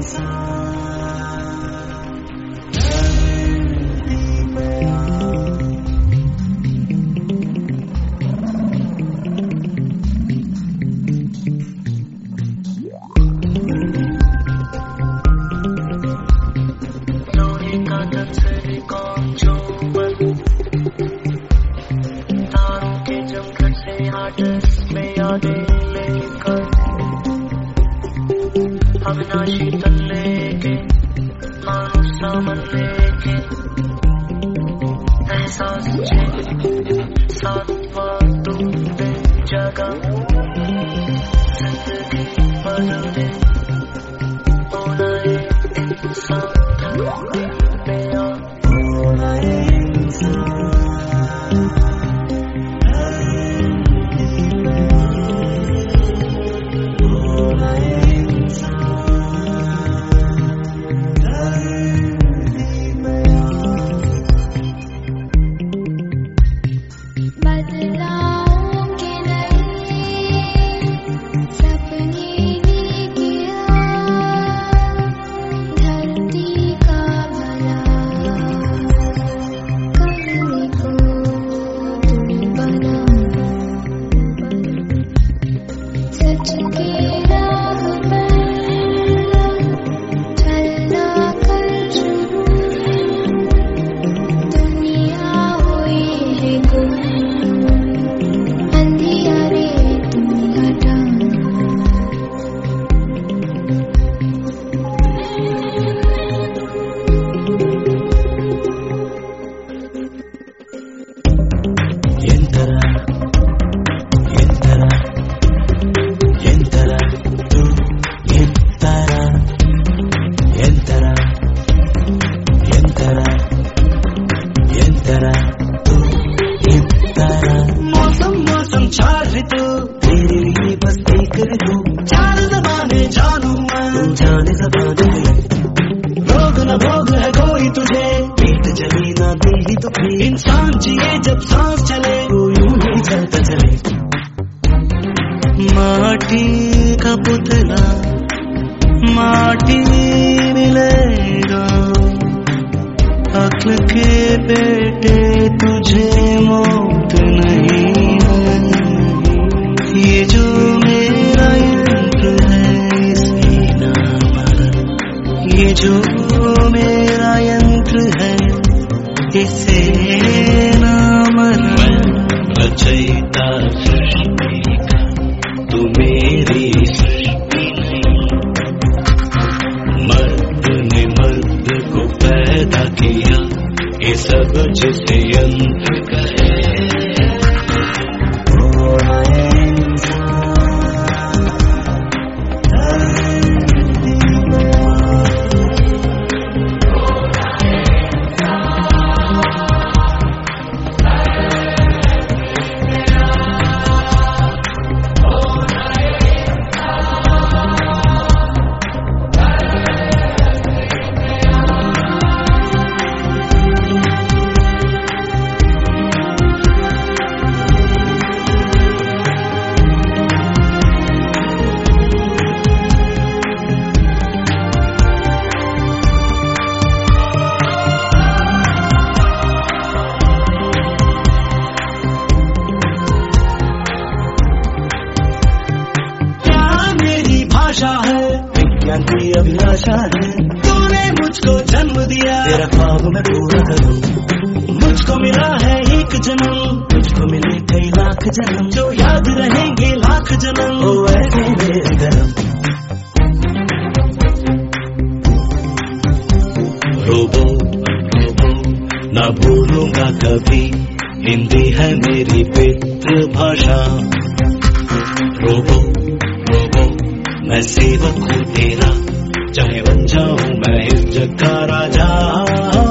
तारों के जमघट से आर्टिस्ट में यादें लेकर अविनाशी तन लेके मानो सामन लेके एहसास साथ बातों दिन जगह जिंदगी बदल दे होना एक इंसान मेरा होना एक इंसान मौसम चार ऋतु तेरे लिए बस एक ऋतु चार ज़बाने जानू मैं तू जाने ज़बाने रोग न भोग है कोई तुझे पीत जली ना दे ही तो इंसान जिए जब सांस चले वो यूं ही चलता चले माटी का पुतला माटी मिलेगा अक्ल के बेटे तुझे मौत नहीं है ये जो मेरा यंत्र है इसमें ना मरण ये जो मेरा यंत्र है इसे ना मरण रचयिता सृष्टि का तू मेरी सृष्टि नहीं मर्द ने मर्द को पैदा किया ये सब जिसे यंत्र कहे विज्ञान की अभिलाषा है तूने मुझको जन्म दिया तेरा ख्वाब मैं पूरा करूं मुझको मिला है एक जन्म तुझको मिले कई लाख जन्म जो याद रहेंगे लाख जन्म ओ ऐसे मेरे गरम रोबो रोबो ना भूलूंगा कभी हिंदी है मेरी पितृभाषा रोबो रोबो मैं सेवक हूँ तेरा चाहे बन जाऊं मैं इस जग का राजा